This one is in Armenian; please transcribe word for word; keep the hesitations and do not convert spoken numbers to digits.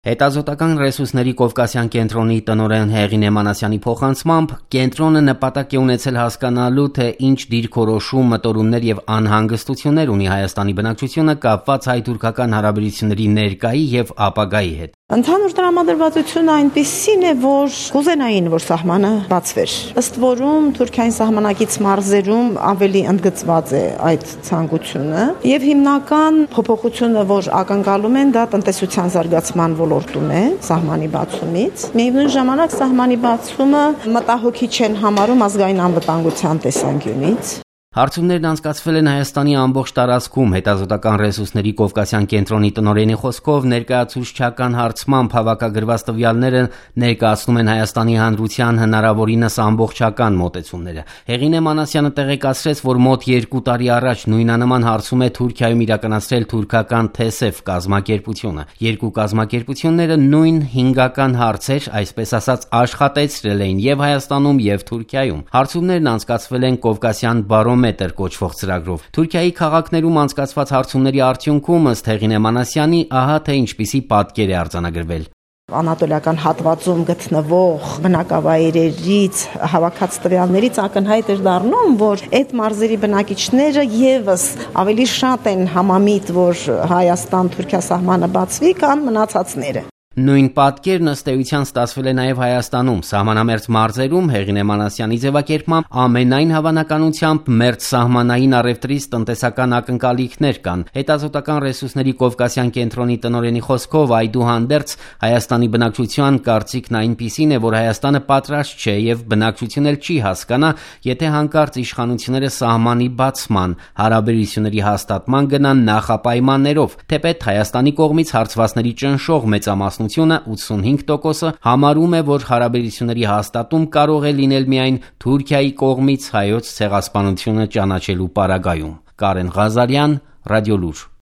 Հետազոտական ռեսուրսների Կովկասյան կենտրոնի տնօրեն Հեղինե Մանասյանի փոխանցմամբ կենտրոնը նպատակ է ունեցել հասկանալու, թե ինչ դիրքորոշում, մտորումներ եւ անհանգստություններ ունի Հայաստանի բնակչությունը կապված հայ-թուրքական հարաբերությունների ներկայի եւ ապագայի հետ։ Ընդհանուր տրամադրվածությունը այնպիսին է, որ կուզենային, որ սահմանը բացվեր։ Ըստ որում Թուրքիային սահմանակից մարզերում ավելի ընդգծված է այդ ցանկությունը եւ հիմնական փոփոխությունը, որ ակնկալում են, դա տնտեսության զարգացման ոլորտում է սահմանի բացումից։ Միևնույն ժամանակ սահմանի բացումը մտահոգիչ են համարում ազգային անվտանգության տեսանկյունից։ Հարցումներն անցկացվել են Հայաստանի ամբողջ տարածքում հետազոտական ռեսուրսների Կովկասյան կենտրոնի տնօրենի խոսքով ներկայացուցչական հարցմամբ հավաքագրված տվյալները ներկայացնում են Հայաստանի հանրության հնարավորինս ամբողջական մոտեցումները։ Հեղինե Մանասյանը տեղեկացրեց, որ մոտ երկու տարի առաջ նույնանման հարցում է Թուրքիայում իրականացրել թուրքական ԹԵՍԵՎ կազմակերպությունը։ Երկու կազմակերպությունները նույն հինգական հարցեր, այսպես ասած, աշխատեցրել էին եւ Հայաստանում եւ Թուրքիայում։ Հարցումներն անցկացվել են Կովկասյան բարոմետր մետր կոչվող ծրագրով։ Թուրքիայի քաղաքներում անցկացված հարցումների արդյունքում ըստ Հեղինե Մանասյանի ահա թե ինչպիսի պատկեր է արձանագրվել։ Անատոլիական հատվածում գտնվող բնակավայրերից հավաքած տվյալներից ակնհայտ էր դառնում, որ այդ մարզերի բնակիչները եւս ավելի շատ են համամիտ, որ Հայաստան-Թուրքիա սահմանը բացվի, քան մնացածները։ Նույն պատկերն ըստ էության ստացվել է նաև Հայաստանում։ Սահմանամերձ մարզերում Հեղինե Մանասյանի ձևակերպմամբ ամենայն հավանականությամբ մերձ սահմանային առևտրից տնտեսական ակնկալիքներ կան։ Հետազոտական ռեսուրսների Կովկասյան կենտրոնի տնօրենի խոսքով այդուհանդերձ Հայաստանի բնակչության կարծիքն այնպիսին է, որ Հայաստանը պատրաստ չէ եւ բնակչությունն էլ չի հասկանա, եթե հանկարծ իշխանությունները սահմանի բացման, հարաբերությունների հաստատման գնան նախապայմաններով։ Թեպետ Հայաստանի կողմից հարցվածների ճնշող մեծամասնությունը ութսունհինգ տոկոսը համարում է, որ հարաբերությունների հաստատում կարող է լինել միայն Թուրքիայի կողմից հայոց ցեղասպանությունը ճանաչելու պարագայում։ Կարեն Ղազարյան, Ռադիոլուր։